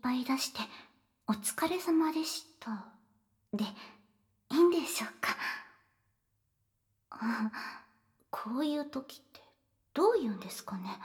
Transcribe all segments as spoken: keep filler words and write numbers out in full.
ぱい出して「お疲れ様でした」でいいんでしょうか？あ、こういう時ってどう言うんですかね。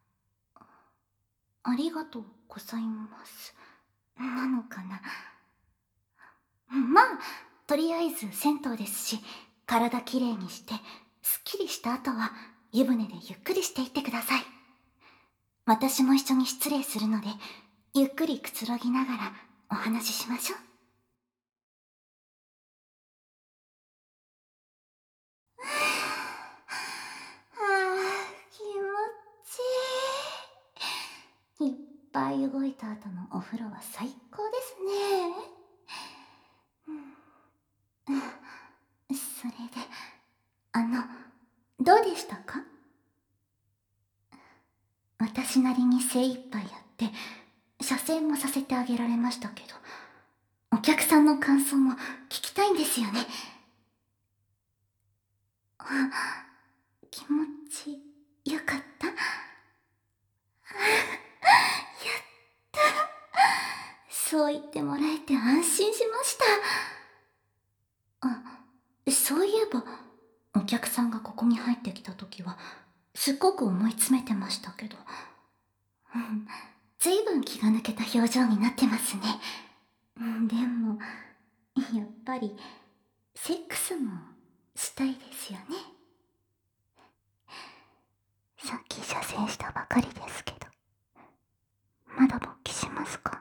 ありがとうございますなのかな。まあとりあえず銭湯ですし、体きれいにしてすっきりした後は湯船でゆっくりしていってください。私も一緒に失礼するので、ゆっくりくつろぎながらお話ししましょう。あー、気持ちいい。いっぱい動いた後のお風呂は最高ですね。うん、それで、あの、どうでしたか？私なりに精一杯やって写生もさせてあげられましたけど、お客さんの感想も聞きたいんですよね。あ、気持ちよかった？やった。そう言ってもらえて安心しました。あ、そういえばお客さんがここに入ってきた時はすっごく思い詰めてましたけど、うん、ずいぶん気が抜けた表情になってますね。うん、でもやっぱりセックスもしたいですよね。さっき射精したばかりですけど、まだ勃起しますか？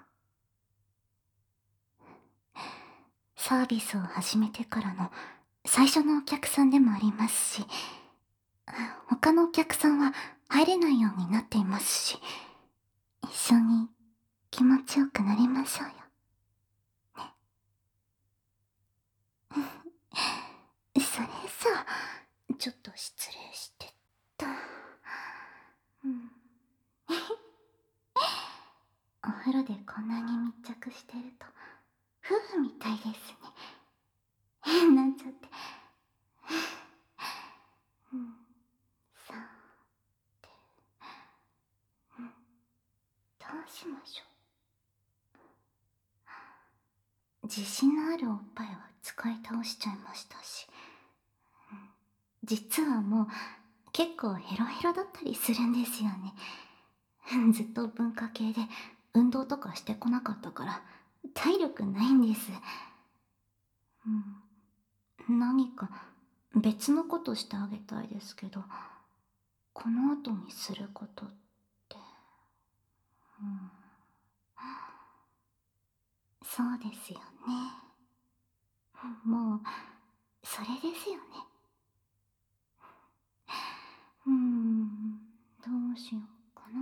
サービスを始めてからの最初のお客さんでもありますし、他のお客さんは入れないようになっていますし、一緒に気持ちよくなりましょうよ。それさ、ちょっと失礼してと。うん、お風呂でこんなに密着してると夫婦みたいですね。変なっちゃって。うん、さて、うん、どうしましょう。自信のあるおっぱいは使い倒しちゃいましたし、うん、実はもう結構ヘロヘロだったりするんですよね。ずっと文化系で運動とかしてこなかったから体力ないんです。うん、何か別のことしてあげたいですけど、この後にすることって、うん、そうですよね。もうそれですよね。うーん、どうしようかな。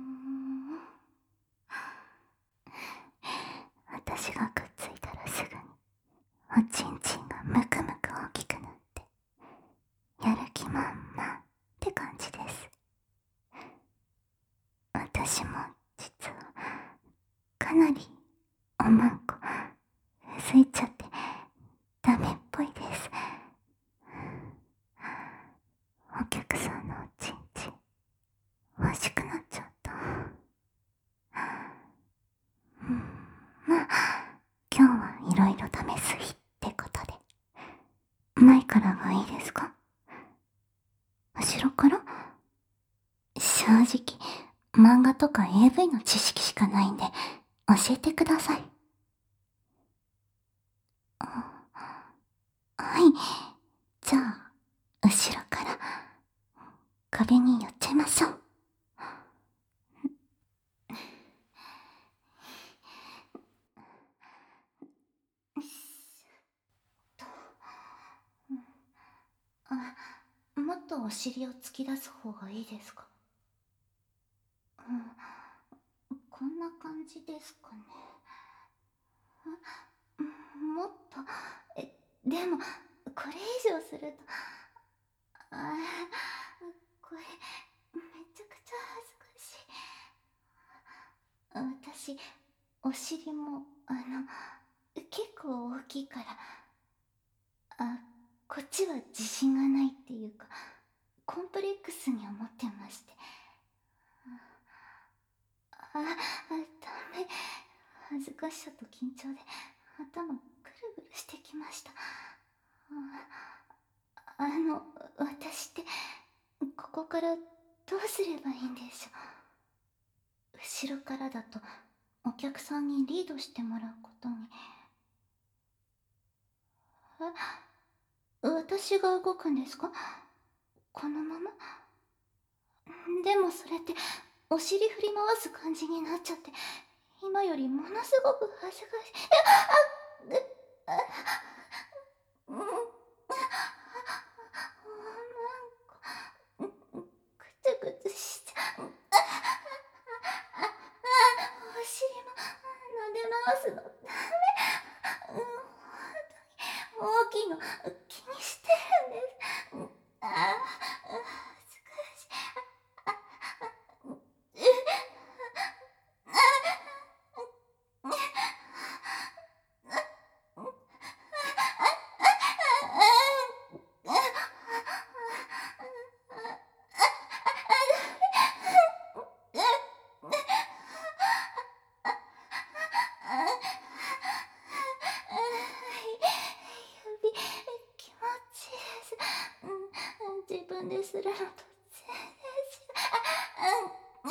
私がくっついたらすぐにおちんちんがムクムク大きくなってやる気満々って感じです。私も実はかなりおまんこついちゃってダメっぽいです。お客さんのおちんちん欲しくなっちゃった。うん、まあ今日はいろいろ試す日ってことで、前からがいいですか？後ろから？正直漫画とか エーブイ の知識しかないんで教えてください。はい、じゃあ後ろから壁に寄っちゃいましょう。あ、もっとお尻を突き出す方がいいですか？うん、こんな感じですかね。もっと、え、でもこれ以上すると、あ、これめちゃくちゃ恥ずかしい。私お尻もあの結構大きいから、あ、こっちは自信がないっていうかコンプレックスに思ってまして。あ、あ、ダメ。 恥ずかしさと緊張で頭ぐるぐるしてきました。ああの、私ってここからどうすればいいんでしょう。後ろからだとお客さんにリードしてもらうことに。え、私が動くんですか？このまま？でもそれってお尻振り回す感じになっちゃって、今よりものすごく恥ずかしい。え、あ、あ、うん、なんか、ぐつぐつしちゃう。あ、あ、お尻も撫で回すのダメ。うん、本当に大きいの気にしてるんです。うん、あ、あ、恥ずかしい。あ、あ、う、指気持ちいいです。うん、自分でするのと全然違う。あ、うん、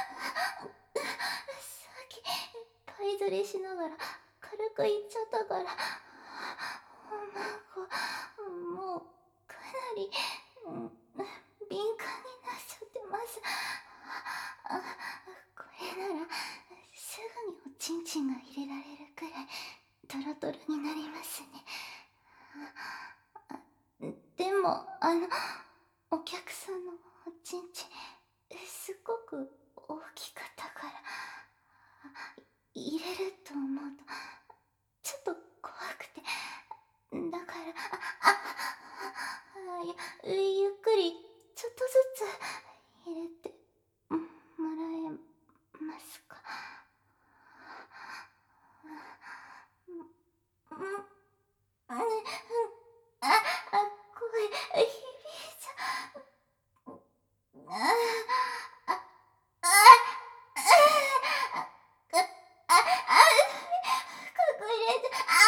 さっきパイずりしながら軽く言っちゃったから、なんかもうかなり、うん、敏感になっちゃってます。あ、これならすぐにおちんちんが入れられるくらいトロトロになりますね。あ、でもあの、お客さんのおちんちんすごく大きかったから、入れると思うとちょっと怖くて、だから、あ、あ、ゆゆっくりちょっとずつ入れてもらえますか？うん、うん、うん、あ、あ、声響いちゃう。あ、あ、あ、あ、あ、あ、あ、隠れて、あ、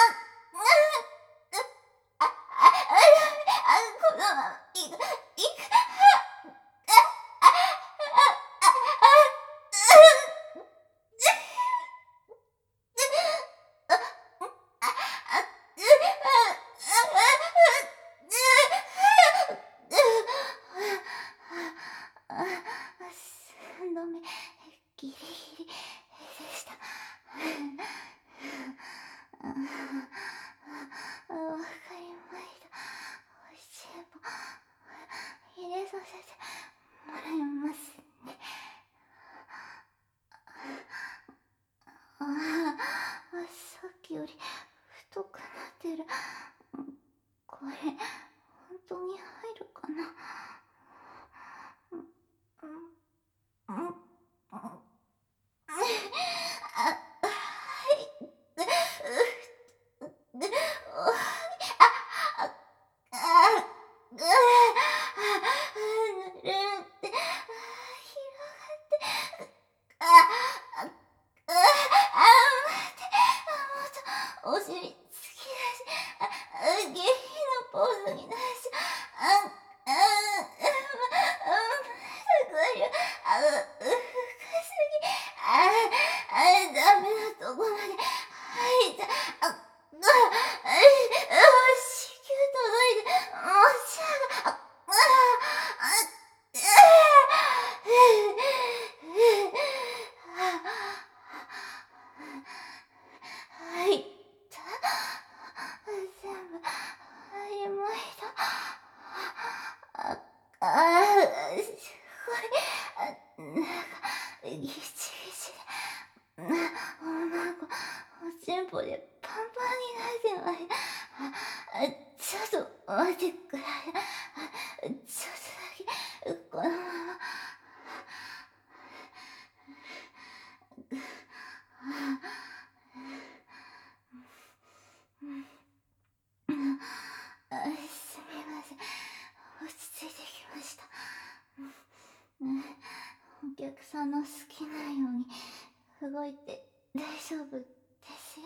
あ、あ、あ、あ、このままいく、いく、あ、あ、あ、三度目ギリギリでした。あ、わかりました。おいしいも入れさせてもらいますね。ああ、さっきより太くなってる。これ本当に入るかな？うん、うん、うん、あ、はい。う、う、う、お、あ、あ、ぐ、ぬるって、広がって、あ、あ、あ、あ、待って、もっと、お尻好きだし、あ、下品なポーズになるし、あ、あ、あ、あ、すごいよ、あ、う、深すぎ、あ、あ、ダメなとこまで入った、あ、あ、あ、子宮届いて、もうしゃが、あ、あ、あ、入った。全部入りました。あ、あ、すごい、あ、なんかギチギチで、な、なんかおちんぽでパンパンになってます。あ、ちょっと待ってください。ちょっとだけこのまま。あ、すみません、落ち着いてきました。うん、お客さんの好きなように動いて大丈夫よ。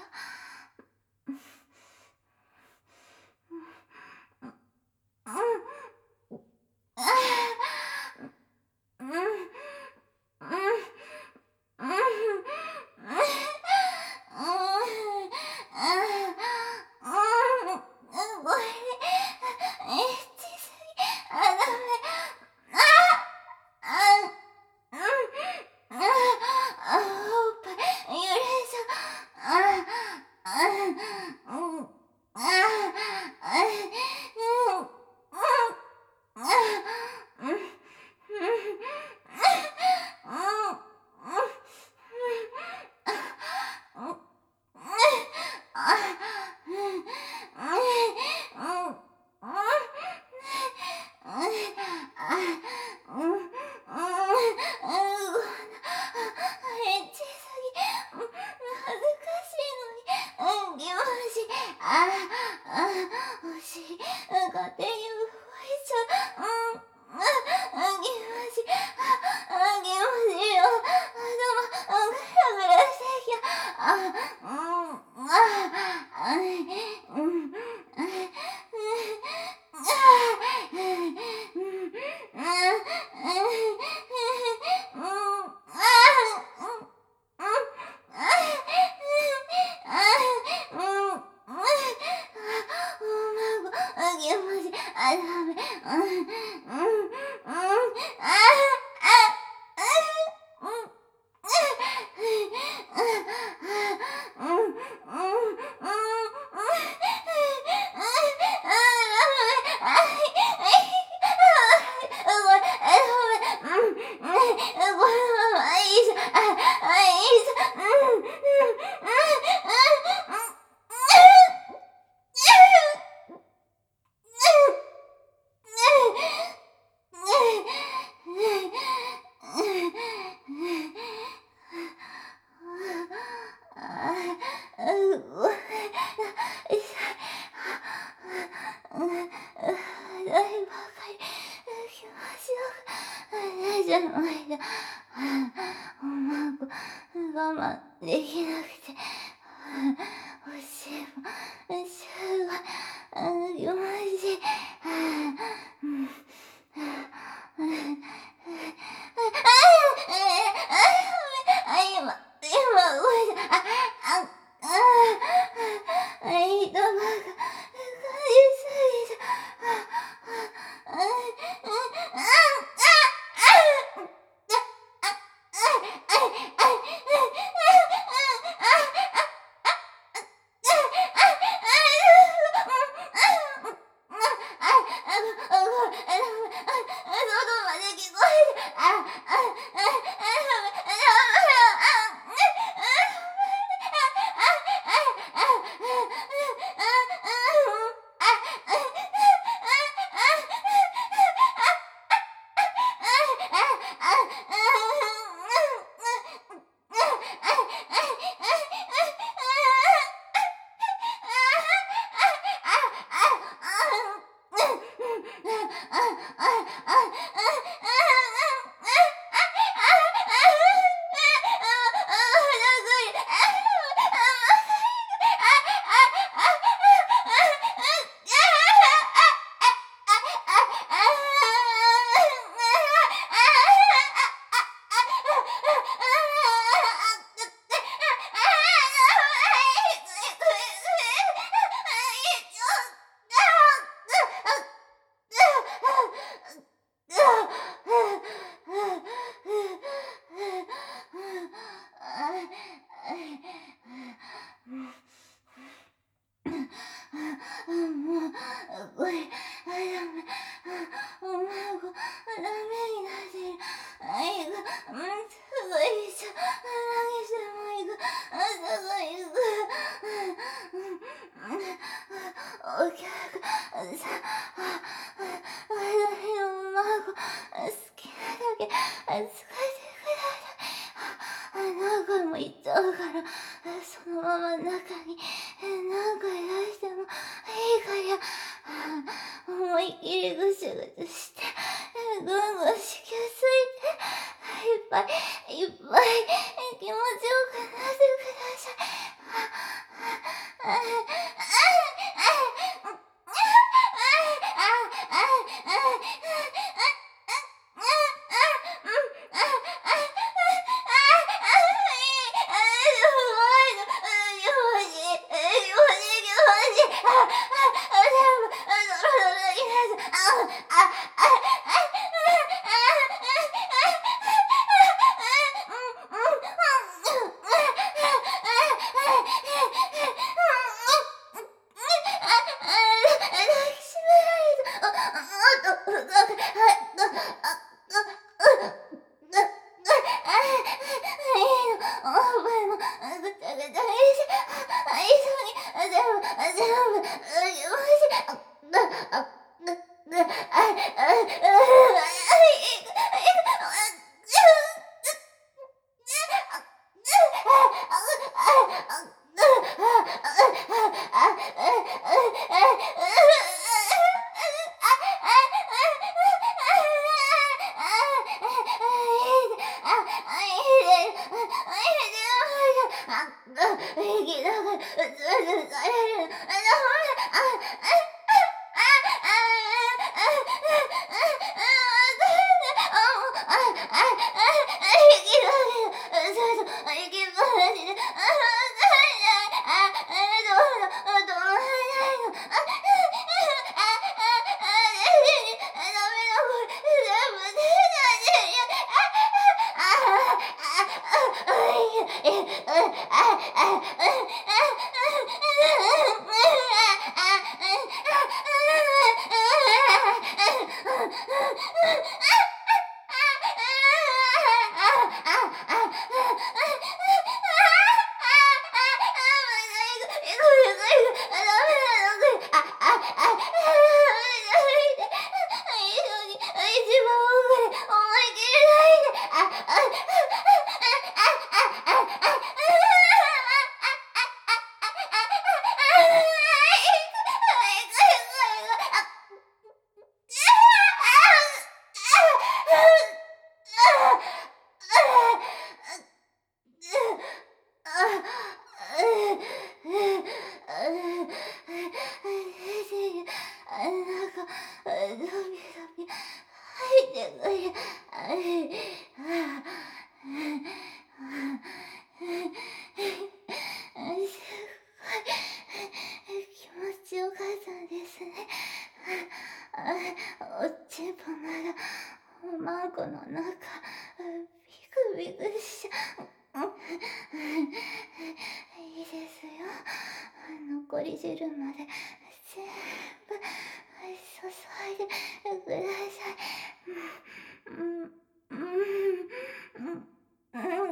残り汁まで全部注いでください。うんうんうんうん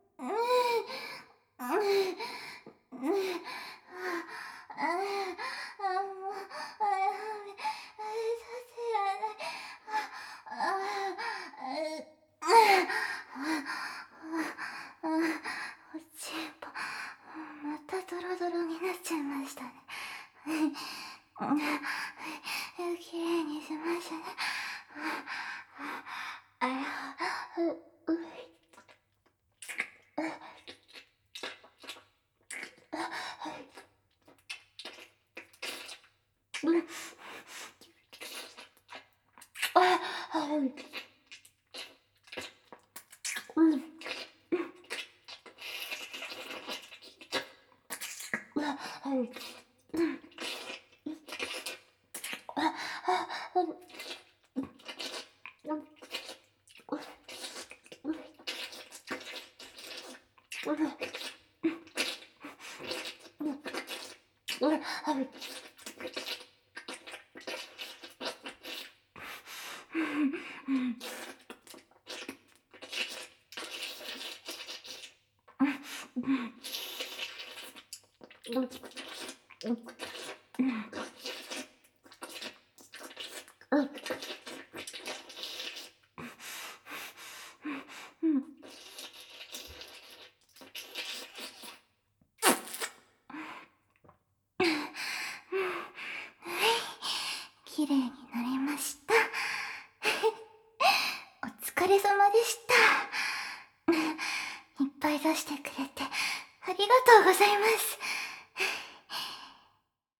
うんまたドロドロになっちゃいましたね。きれいにしましたね。あら、う、う、う、あ、あ、う、うん、あ、うん、うん、あ、あ、うん、うん、うん、うん、あ、うん。きれいになりました。お疲れ様でした。いっぱい出してくれてありがとうございます。